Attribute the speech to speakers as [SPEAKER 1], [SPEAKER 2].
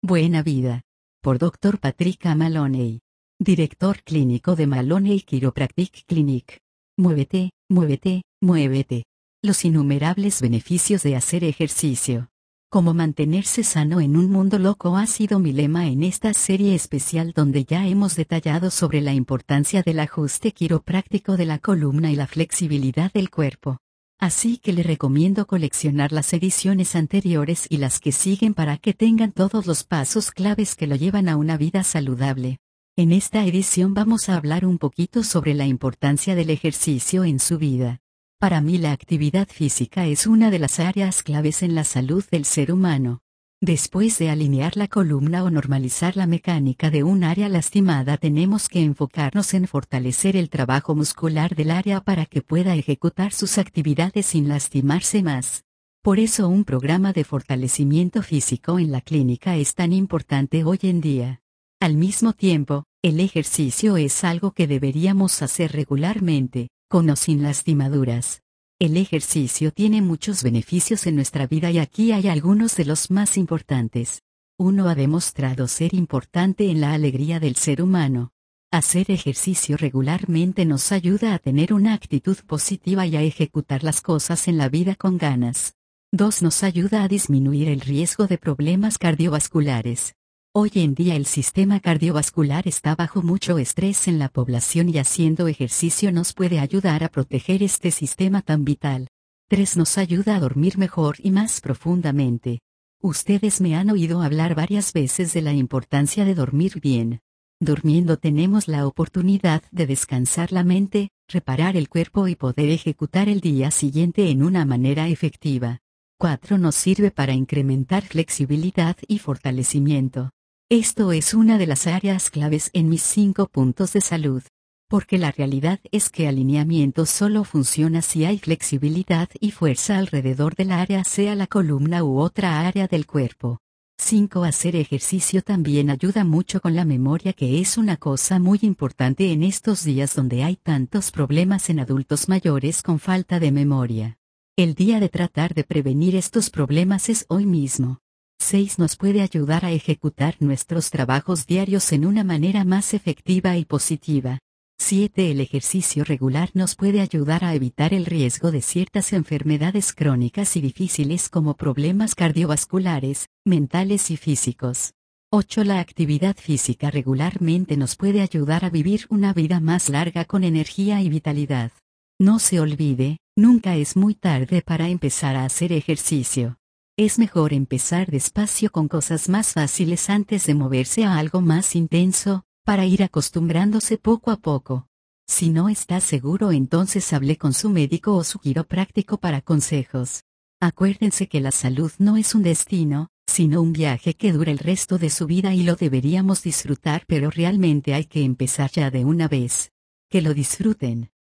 [SPEAKER 1] Buena vida. Por Dr. Patrick A. Maloney, director clínico de Maloney Chiropractic Clinic. Muévete, muévete, muévete. Los innumerables beneficios de hacer ejercicio. Cómo mantenerse sano en un mundo loco ha sido mi lema en esta serie especial donde ya hemos detallado sobre la importancia del ajuste quiropráctico de la columna y la flexibilidad del cuerpo. Así que le recomiendo coleccionar las ediciones anteriores y las que siguen para que tengan todos los pasos claves que lo llevan a una vida saludable. En esta edición vamos a hablar un poquito sobre la importancia del ejercicio en su vida. Para mí la actividad física es una de las áreas claves en la salud del ser humano. Después de alinear la columna o normalizar la mecánica de un área lastimada, tenemos que enfocarnos en fortalecer el trabajo muscular del área para que pueda ejecutar sus actividades sin lastimarse más. Por eso un programa de fortalecimiento físico en la clínica es tan importante hoy en día. Al mismo tiempo, el ejercicio es algo que deberíamos hacer regularmente, con o sin lastimaduras. El ejercicio tiene muchos beneficios en nuestra vida y aquí hay algunos de los más importantes. 1. Ha demostrado ser importante en la alegría del ser humano. Hacer ejercicio regularmente nos ayuda a tener una actitud positiva y a ejecutar las cosas en la vida con ganas. 2. Nos ayuda a disminuir el riesgo de problemas cardiovasculares. Hoy en día el sistema cardiovascular está bajo mucho estrés en la población y haciendo ejercicio nos puede ayudar a proteger este sistema tan vital. 3. Nos ayuda a dormir mejor y más profundamente. Ustedes me han oído hablar varias veces de la importancia de dormir bien. Durmiendo tenemos la oportunidad de descansar la mente, reparar el cuerpo y poder ejecutar el día siguiente en una manera efectiva. 4. Nos sirve para incrementar flexibilidad y fortalecimiento. Esto es una de las áreas claves en mis 5 puntos de salud. Porque la realidad es que alineamiento solo funciona si hay flexibilidad y fuerza alrededor del área, sea la columna u otra área del cuerpo. 5. Hacer ejercicio también ayuda mucho con la memoria, que es una cosa muy importante en estos días donde hay tantos problemas en adultos mayores con falta de memoria. El día de tratar de prevenir estos problemas es hoy mismo. 6. Nos puede ayudar a ejecutar nuestros trabajos diarios en una manera más efectiva y positiva. 7. El ejercicio regular nos puede ayudar a evitar el riesgo de ciertas enfermedades crónicas y difíciles como problemas cardiovasculares, mentales y físicos. 8. La actividad física regularmente nos puede ayudar a vivir una vida más larga con energía y vitalidad. No se olvide, nunca es muy tarde para empezar a hacer ejercicio. Es mejor empezar despacio con cosas más fáciles antes de moverse a algo más intenso, para ir acostumbrándose poco a poco. Si no está seguro, entonces hable con su médico o su quiropráctico para consejos. Acuérdense que la salud no es un destino, sino un viaje que dura el resto de su vida y lo deberíamos disfrutar, pero realmente hay que empezar ya de una vez. Que lo disfruten.